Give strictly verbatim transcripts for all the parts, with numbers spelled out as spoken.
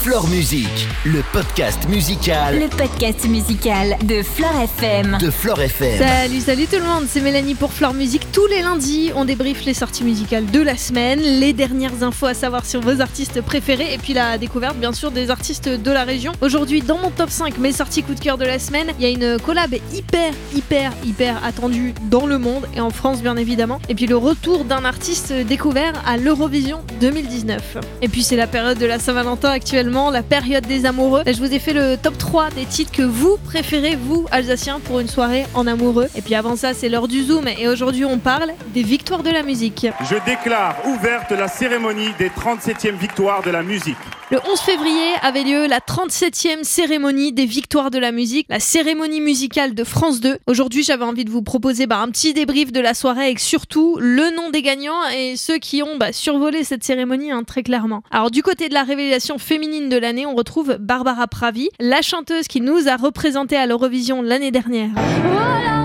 Flore Musique, le podcast musical. Le podcast musical de Flore F M. De Flore F M. Salut, salut tout le monde, c'est Mélanie pour Flore Musique. Tous les lundis, on débriefe les sorties musicales de la semaine, les dernières infos à savoir sur vos artistes préférés et puis la découverte bien sûr des artistes de la région. Aujourd'hui, dans mon top cinq, mes sorties coup de cœur de la semaine, il y a une collab hyper, hyper, hyper attendue dans le monde et en France bien évidemment. Et puis le retour d'un artiste découvert à l'Eurovision deux mille dix-neuf. Et puis c'est la période de la Saint-Valentin actuellement, la période des amoureux. Là, je vous ai fait le top trois des titres que vous préférez, vous, Alsaciens, pour une soirée en amoureux. Et puis avant ça, c'est l'heure du Zoom et aujourd'hui, on parle des victoires de la musique. Je déclare ouverte la cérémonie des trente-septièmes victoires de la musique. Le onze février avait lieu la trente-septième cérémonie des victoires de la musique, la cérémonie musicale de France deux. Aujourd'hui, j'avais envie de vous proposer bah, un petit débrief de la soirée avec surtout le nom des gagnants et ceux qui ont bah, survolé cette cérémonie hein, très clairement. Alors du côté de la révélation féminine de l'année, on retrouve Barbara Pravi, la chanteuse qui nous a représenté à l'Eurovision l'année dernière. Voilà,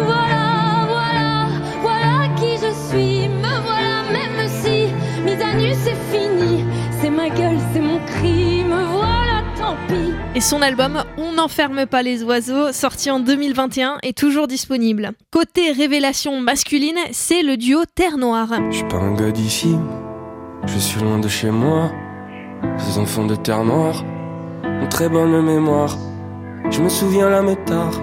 voilà, voilà, voilà qui je suis, me voilà même si mise à nu c'est fini, c'est ma gueule, c'est mon cri, me voilà tant pis. Et son album On n'enferme pas les oiseaux, sorti en deux mille vingt et un, est toujours disponible. Côté révélation masculine, c'est le duo Terre Noire. Je suis pas un gars d'ici, je suis loin de chez moi. Ces enfants de Terre Noire ont très bonne mémoire. Je me souviens la métard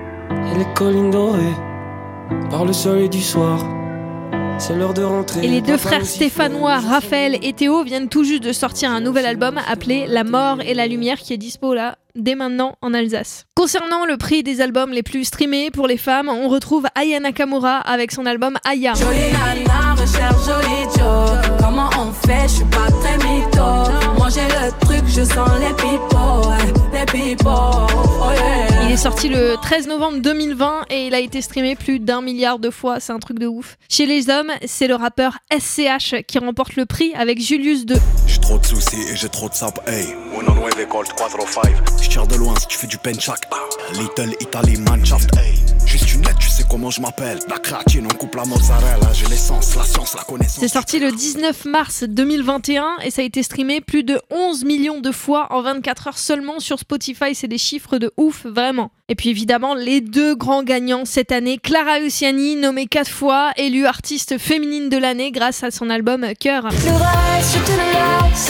et les collines dorées par le soleil du soir. C'est l'heure de rentrer. Et les deux frères stéphanois, Raphaël et Théo, viennent tout juste de sortir un nouvel album appelé La mort et la lumière qui est dispo là dès maintenant en Alsace. Concernant le prix des albums les plus streamés pour les femmes, on retrouve Aya Nakamura avec son album Aya. Jolie nana recherche joli Joe. Comment on fait, je suis pas très mytho. Moi j'ai le truc, je sens les pipos, les pipos, oh yeah. Il est sorti le treize novembre deux mille vingt et il a été streamé plus d'un milliard de fois, c'est un truc de ouf. Chez les hommes, c'est le rappeur S C H qui remporte le prix avec Julius deux. J'ai trop de soucis et j'ai trop de sap, hey. Uno nueve gold quatre cinq. Je tire de loin si tu fais du penchak. Little Italy Mannschaft, hey. Juste une lettre, tu sais comment je m'appelle. La créatine, on coupe la mozzarella. J'ai l'essence, la science, la connaissance. C'est sorti le dix-neuf mars deux mille vingt et un et ça a été streamé plus de onze millions de fois en vingt-quatre heures seulement sur Spotify. C'est des chiffres de ouf, vraiment. Et puis évidemment, les deux grands gagnants cette année, Clara Luciani, nommée quatre fois, élue artiste féminine de l'année grâce à son album Cœur. Le reste, je te le laisse.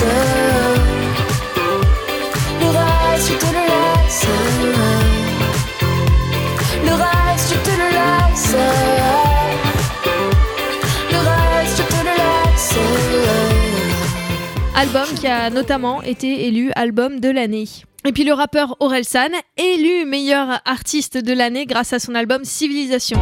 Le reste, je te le laisse. Le reste, je te le laisse. Le reste, je te le laisse. Album qui a notamment été élu album de l'année. Et puis le rappeur Orelsan, élu meilleur artiste de l'année grâce à son album Civilisation.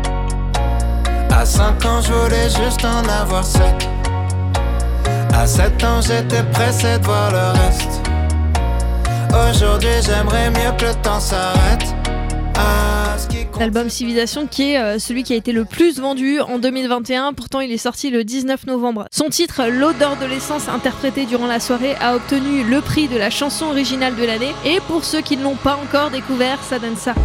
À cinq ans, je voulais juste en avoir sept. À sept ans, j'étais pressé de voir le reste. Aujourd'hui, j'aimerais mieux que le temps s'arrête. Ah, ce qui compte... L'album Civilisation qui est euh, celui qui a été le plus vendu en deux mille vingt et un, pourtant il est sorti le dix-neuf novembre. Son titre, L'odeur de l'essence, interprété durant la soirée, a obtenu le prix de la chanson originale de l'année. Et pour ceux qui ne l'ont pas encore découvert, ça donne ça.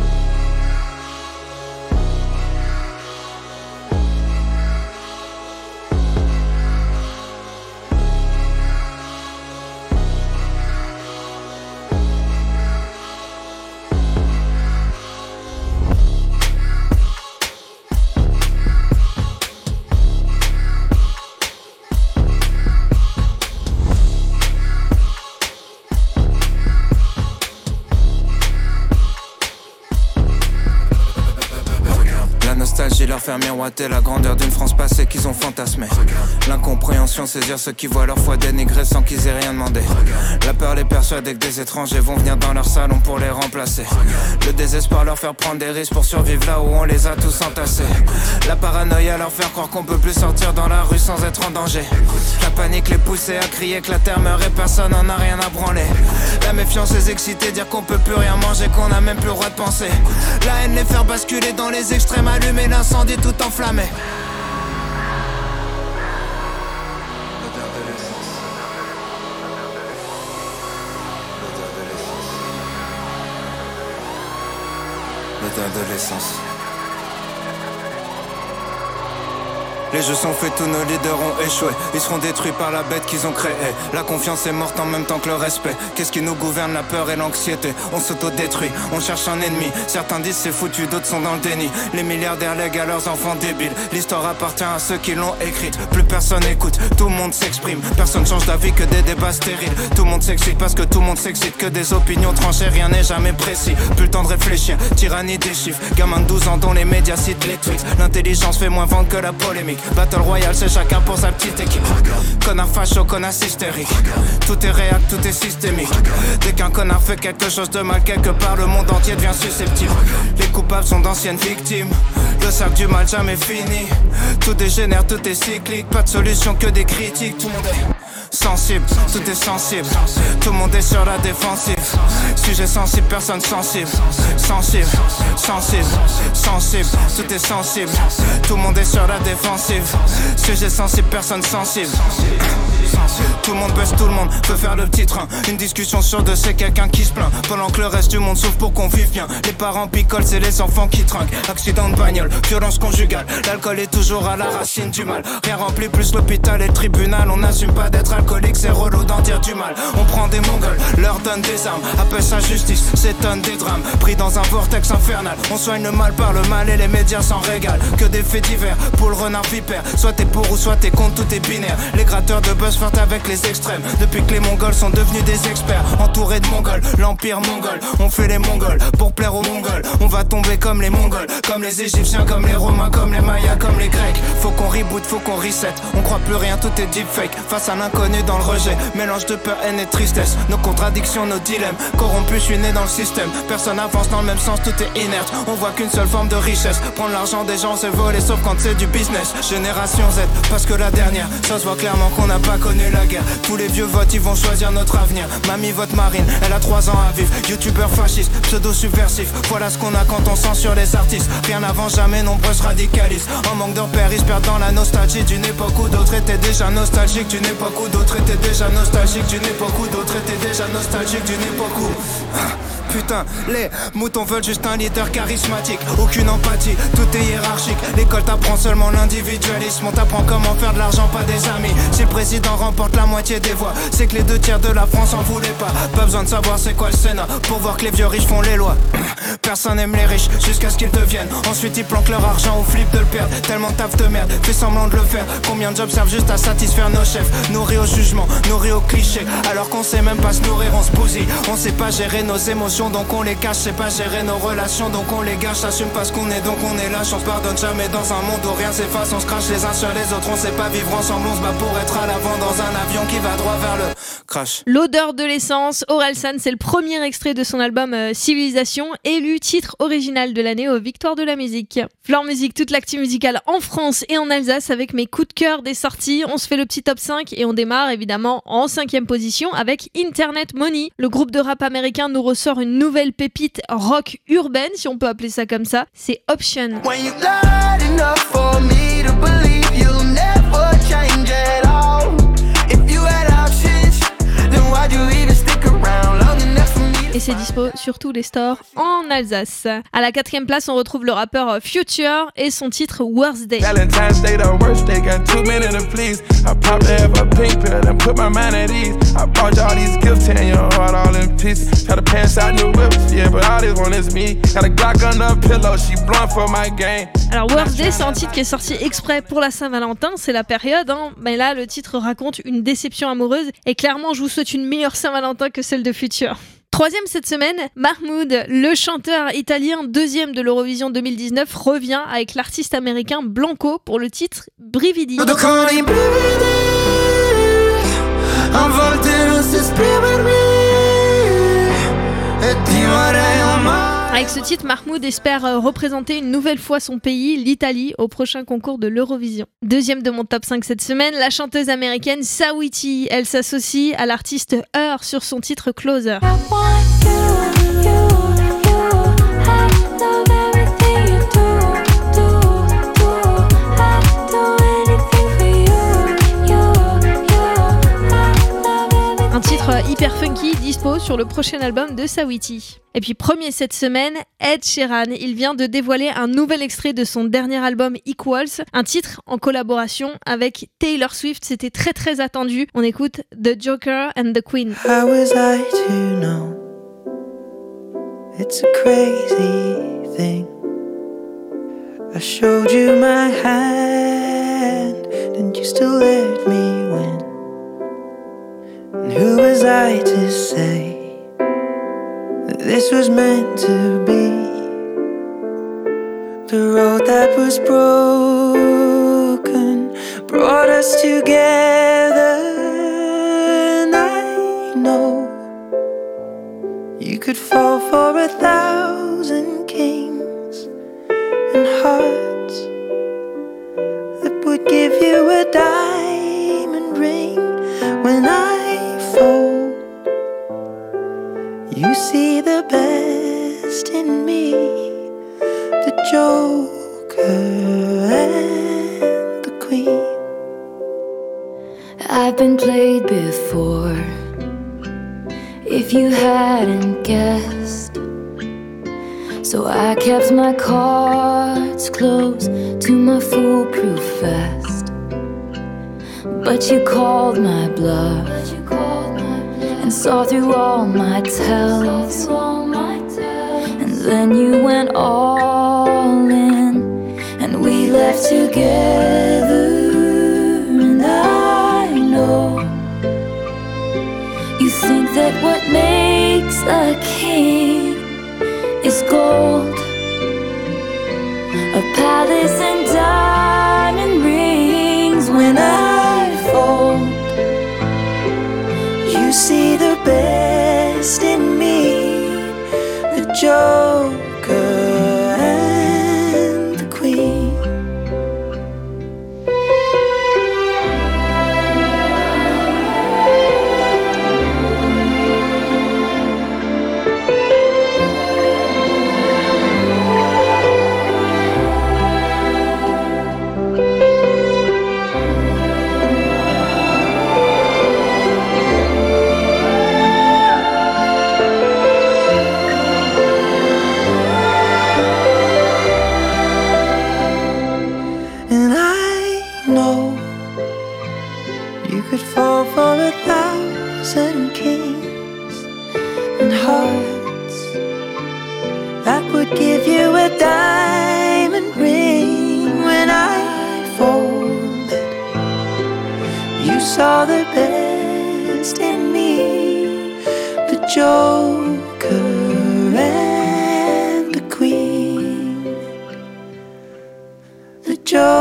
J'ai leur faire miroiter la grandeur d'une France passée qu'ils ont fantasmée. L'incompréhension, saisir ceux qui voient leur foi dénigrée sans qu'ils aient rien demandé. La peur les persuader que des étrangers vont venir dans leur salon pour les remplacer. Le désespoir leur faire prendre des risques pour survivre là où on les a tous entassés. La paranoïa leur faire croire qu'on peut plus sortir dans la rue sans être en danger. La panique les pousser à crier que la terre meurt et personne n'en a rien à branler. La méfiance les exciter, dire qu'on peut plus rien manger, qu'on n'a même plus le droit de penser. La haine les faire basculer dans les extrêmes, allumer l'incendie tout enflammé. L'odeur de l'essence. Les jeux sont faits, tous nos leaders ont échoué. Ils seront détruits par la bête qu'ils ont créée. La confiance est morte en même temps que le respect. Qu'est-ce qui nous gouverne? La peur et l'anxiété. On s'autodétruit, on cherche un ennemi. Certains disent c'est foutu, d'autres sont dans le déni. Les milliardaires lèguent à leurs enfants débiles. L'histoire appartient à ceux qui l'ont écrite. Plus personne écoute, tout le monde s'exprime. Personne change d'avis que des débats stériles. Tout le monde s'excite parce que tout le monde s'excite. Que des opinions tranchées, rien n'est jamais précis. Plus le temps de réfléchir, tyrannie des chiffres. Gamin de douze ans dont les médias citent les tweets. L'intelligence fait moins vendre que la polémique. Battle Royale, c'est chacun pour sa petite équipe. Connard facho, connard hystérique. Tout est réac, tout est systémique. Dès qu'un connard fait quelque chose de mal quelque part, le monde entier devient susceptible. Les coupables sont d'anciennes victimes. Le sac du mal jamais fini. Tout dégénère, tout est cyclique. Pas de solution que des critiques. Tout le monde est sensible, tout est sensible. Tout le monde est sur la défensive. Sujet sensible, personne sensible. Sensible, sensible, sensible. Tout est sensible. Tout le monde est sur la défensive. Sujet sensible, personne sensible. Tout le monde baisse, tout le monde veut faire le petit train. Une discussion sur deux, c'est quelqu'un qui se plaint. Pendant que le reste du monde souffre pour qu'on vive bien. Les parents picolent, c'est les enfants qui trinquent. Accident de bagnole, violence conjugale. L'alcool est toujours à la racine du mal. Rien rempli plus l'hôpital et le tribunal. On n'assume pas d'être alcoolique, c'est relou d'en dire du mal. On prend des mongols, leur donne des armes. Appelle ça justice, s'étonne des drames. Pris dans un vortex infernal. On soigne le mal par le mal et les médias s'en régalent. Que des faits divers, pour le renard vipère. Soit t'es pour ou soit t'es contre, tout est binaire. Les gratteurs de buzz flirtent avec les extrêmes. Depuis que les Mongols sont devenus des experts. Entourés de Mongols, l'empire mongol. On fait les Mongols pour plaire aux Mongols. On va tomber comme les Mongols, comme les Égyptiens, comme les Romains, comme les Mayas, comme les Grecs. Faut qu'on reboot, faut qu'on reset. On croit plus rien, tout est deepfake. Face à l'inconnu dans le rejet, mélange de peur, haine et tristesse. Nos contradictions, nos dilemmes, corrompus, je suis né dans le système. Personne avance dans le même sens, tout est inerte. On voit qu'une seule forme de richesse. Prendre l'argent des gens, c'est voler, sauf quand c'est du business. Génération Z, parce que la dernière, ça se voit clairement qu'on n'a pas connu la guerre. Tous les vieux votent, ils vont choisir notre avenir. Mamie vote Marine, elle a trois ans à vivre. Youtubeur fasciste, pseudo-subversif. Voilà ce qu'on a quand on censure les artistes. Rien avant jamais, nombreux se radicalisent. En manque de repères, ils se perdent dans la nostalgie d'une époque où d'autres étaient déjà nostalgiques. D'une époque où d'autres étaient déjà nostalgiques. D'une époque où d'autres étaient déjà nostalgiques. D'une époque où... Putain, les moutons veulent juste un leader charismatique. Aucune empathie, tout est hiérarchique. L'école t'apprend seulement l'individualisme. On t'apprend comment faire de l'argent, pas des amis. Si le président remporte la moitié des voix, c'est que les deux tiers de la France en voulaient pas. Pas besoin de savoir c'est quoi le Sénat pour voir que les vieux riches font les lois. Personne aime les riches jusqu'à ce qu'ils deviennent. Ensuite ils planquent leur argent ou flippent de le perdre. Tellement taf de merde, fait semblant de le faire. Combien de jobs servent juste à satisfaire nos chefs. Nourris au jugement, nourris au cliché. Alors qu'on sait même pas se nourrir, on se bousille. On sait pas gérer nos émotions, donc on les cache. C'est pas gérer nos relations, donc on les gâche. Assume pas ce qu'on est, donc on est lâche. On se pardonne jamais dans un monde où rien s'efface. On se crache les uns sur les autres, on sait pas vivre ensemble. On se bat pour être à l'avant dans un avion qui va droit vers le crash. L'odeur de l'essence, Orelsan, c'est le premier extrait de son album euh, Civilisation, élu titre original de l'année aux Victoires de la musique. Flore Musique, toute l'actu musicale en France et en Alsace avec mes coups de cœur des sorties. On se fait le petit top cinq et on démarre évidemment en cinquième position avec Internet Money. Le groupe de rap américain nous ressort une nouvelle pépite rock urbaine, si on peut appeler ça comme ça. C'est Option. When you lied enough for me to believe you'll never change at all. If you had options, then why'd you even stick around long enough for me? Et c'est dispo sur tous les stores en Alsace. À la quatrième place, on retrouve le rappeur Future et son titre Worst Day. Valentine's Day, the worst day, got two minutes to please. I popped to have a pink pill and put my mind at ease. I bought you all these gifts, tearing your heart all in pieces. Try to pass out new whips, yeah, but all this one is me. Got a Glock under a pillow, she blunt for my game. Alors Worst Day, c'est un titre qui est sorti exprès pour la Saint-Valentin, c'est la période, hein. Mais là, le titre raconte une déception amoureuse et clairement, je vous souhaite une meilleure Saint-Valentin que celle de Future. Troisième cette semaine, Mahmoud, le chanteur italien deuxième de l'Eurovision deux mille dix-neuf, revient avec l'artiste américain Blanco pour le titre Brividi. Avec ce titre, Mahmoud espère représenter une nouvelle fois son pays, l'Italie, au prochain concours de l'Eurovision. Deuxième de mon top cinq cette semaine, la chanteuse américaine Saweetie. Elle s'associe à l'artiste Her sur son titre Closer. Un titre hyper hyper funky dispo sur le prochain album de Saweetie. Et puis premier cette semaine, Ed Sheeran, il vient de dévoiler un nouvel extrait de son dernier album Equals, un titre en collaboration avec Taylor Swift, c'était très très attendu. On écoute The Joker and the Queen. How was I to know? It's a crazy thing. I showed you my hand and you still let me win. And who was I to say that this was meant to be? The road that was broken brought us together. And I know you could fall for a thousand kings and hearts that would give you a diamond ring. When I fold, you see the best in me, the Joker and the Queen. I've been played before, if you hadn't guessed. So I kept my cards close to my foolproof vest. But you called my bluff and saw through all my tells. And then you went all in and we left together. And I know you think that what makes a king is gold, a palace and diamond rings. When I fold, you see the best in me, the Joker and the Queen. Give you a diamond ring. When I folded, you saw the best in me, the Joker and the Queen, the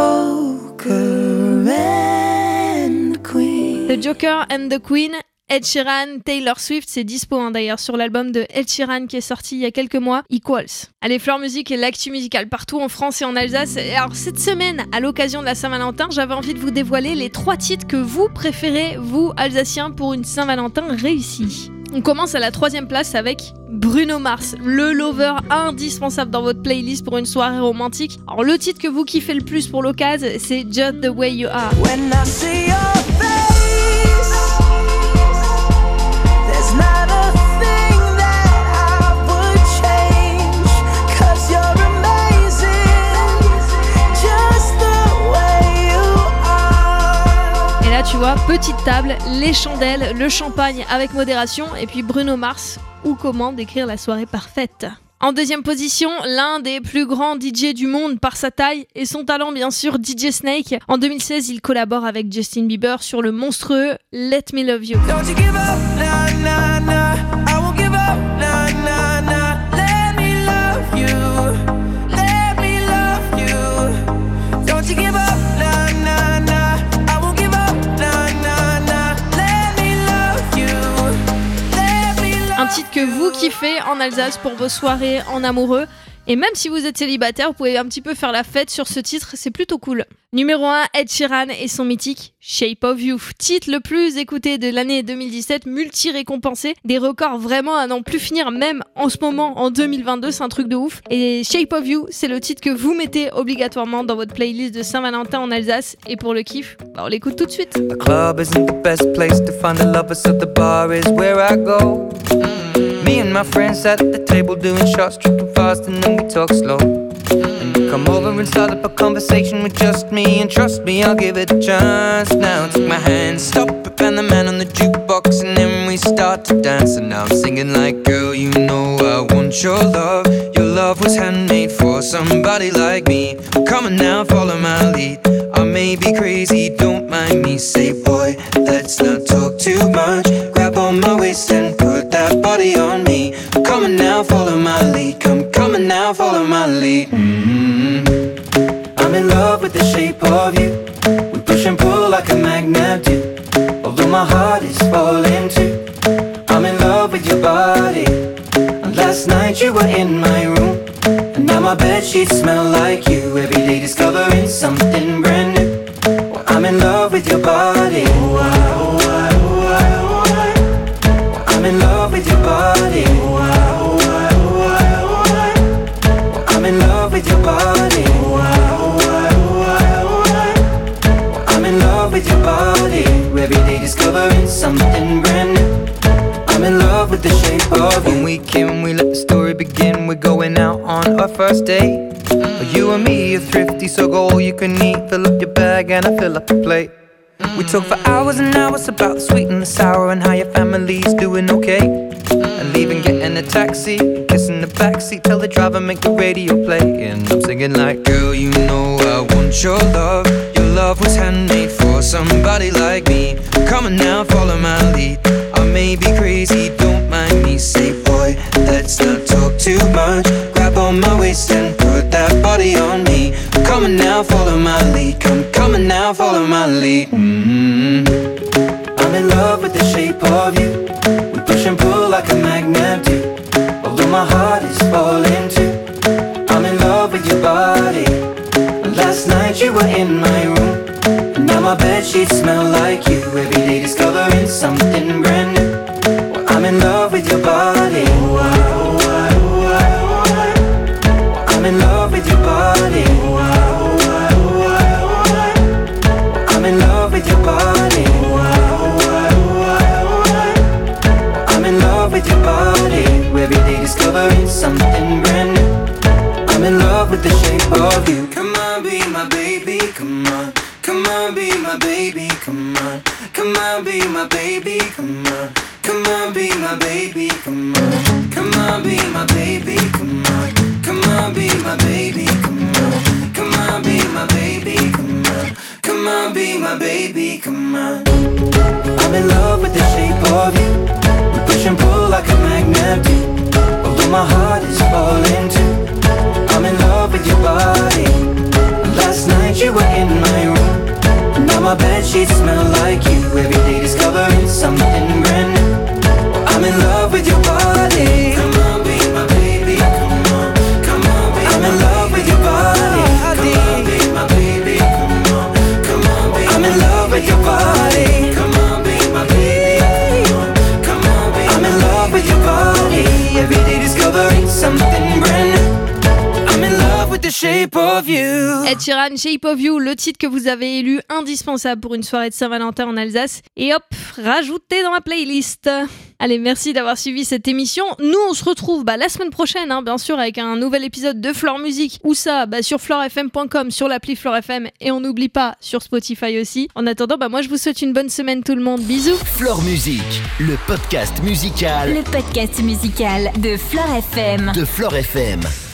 Joker and the Queen. The Joker and the Queen. Ed Sheeran, Taylor Swift, c'est dispo hein, d'ailleurs sur l'album de Ed Sheeran qui est sorti il y a quelques mois, Equals. Allez, Fleur Musique et l'actu musicale partout en France et en Alsace. Et alors cette semaine, à l'occasion de la Saint-Valentin, j'avais envie de vous dévoiler les trois titres que vous préférez, vous Alsaciens, pour une Saint-Valentin réussie. On commence à la troisième place avec Bruno Mars, le lover indispensable dans votre playlist pour une soirée romantique. Alors le titre que vous kiffez le plus pour l'occasion, c'est Just the Way You Are. When I see your face, not a thing that I would change, 'cause you're amazing, just the way you are. Et là tu vois, petite table, les chandelles, le champagne avec modération et puis Bruno Mars, ou comment décrire la soirée parfaite. En deuxième position, l'un des plus grands D J du monde par sa taille et son talent bien sûr, D J Snake. En deux mille seize, il collabore avec Justin Bieber sur le monstrueux Let Me Love You. Don't you give up, nah, nah, nah. I won't give up, nah, nah, nah. Let me love you, let me love you. Don't you give up, nah, nah, nah. I won't give up, nah, nah, nah. Let me love you, let me love you. Un titre que vous kiffez en Alsace pour vos soirées en amoureux. Et même si vous êtes célibataire, vous pouvez un petit peu faire la fête sur ce titre, c'est plutôt cool. Numéro un, Ed Sheeran et son mythique Shape of You. Titre le plus écouté de l'année deux mille dix-sept, multi-récompensé. Des records vraiment à n'en plus finir, même en ce moment, en deux mille vingt-deux, c'est un truc de ouf. Et Shape of You, c'est le titre que vous mettez obligatoirement dans votre playlist de Saint-Valentin en Alsace. Et pour le kiff, bah on l'écoute tout de suite. The club isn't the best place to find a lover, so the bar is where I go. Mm-hmm. Me and my friends at the table doing shots, tripping fast and then we talk slow. And you come over and start up a conversation with just me, and trust me, I'll give it a chance. Now take my hand, stop it, and the man on the jukebox, and then we start to dance. And now I'm singing like, girl, you know I want your love. Your love was handmade for somebody like me. Come on now, follow my lead. I may be crazy, don't mind me. Say, boy, let's not talk too much. Grab on my waist and put that body on me. Come on now, follow my lead. Come, come on now, follow my lead. Mm-hmm. I'm in love with the shape of you. We push and pull like a magnet do. Although my heart is falling too. I'm in love with your body. And last night you were in my room. And now my bedsheets smell like you. Every day discovering something brand new. Well, I'm in love with your body. Oh, I, oh, I, oh, I, oh, I. Well, I'm in love with your body. Oh, I, oh, I, oh, I, oh, I. Well, I'm in love with your body. Oh, I, oh, I, oh, I, oh, I. Well, I'm in love with your body. Every day discovering something brand new. I'm in love with the shape of you. When we came, we let the story begin. We're going out on our first date. Mm-hmm. You and me are thrifty, so go all you can eat. Fill up your bag and I fill up the plate. Mm-hmm. We talk for hours and hours about the sweet and the sour and how your family's doing okay. Mm-hmm. And leaving, getting a taxi, kissing the backseat, tell the driver make the radio play. And I'm singing like, girl, you know I want your love. Your love was handmade for somebody like me. Come on now, follow my lead. I may be crazy, don't mind me. Say, boy, let's not talk too much. Grab on my waist and put that body on me. Come on now, follow my lead. Come, come on now, follow my lead. Mm-hmm. I'm in love with the shape of you. We push and pull like a magnet do. Although my heart is falling too. I'm in love with your body. And last night you were in my room. And now my bedsheets smell like you. Every day discovering something brand new. Well, I'm in love with your body. Oh, I, oh, I, oh, I, oh, I. I'm in love with your body. Oh, I, oh, I, oh, I, oh, I. I'm in love with your body. Oh, I, oh, I, oh, I, oh, I. I'm in love with your body. Every day discovering something brand new. I'm in love with the shape of you. Come on, be my baby, come on. Come on, be my baby, come on. Come on, be my baby, come on. Come on, be my baby, come on. Come on, be my baby, come on. Come on, be my baby, come on. Come on, be my baby, come on. Come on, be my baby, come on. I'm in love with the shape of you. We push and pull like a magnet do. Although my heart is falling too. I'm in love with your body. Last night you were in my room. Now my bedsheets smell like you. Every day discovering something brand new. I'm in love with your body. Come on, be my baby. Come on, come on, be I'm in love with your body. Come on, be my baby. Come on, come on, be I'm in love with your body. Come on, be my baby. Come on, come on, be I'm in love with your body. Every day discovering something brand new. I'm in love with the shape of you. Ed Sheeran, Shape of You, le titre que vous avez élu indispensable pour une soirée de Saint-Valentin en Alsace. Et hop, rajouté dans ma playlist. Allez, merci d'avoir suivi cette émission. Nous, on se retrouve bah, la semaine prochaine, hein, bien sûr, avec un nouvel épisode de Flore Musique. Où ça bah, sur flore f m point com, sur l'appli Flore F M. Et on n'oublie pas, sur Spotify aussi. En attendant, bah, moi, je vous souhaite une bonne semaine tout le monde. Bisous. Flore Musique, le podcast musical. Le podcast musical de Flore F M. De Flore F M.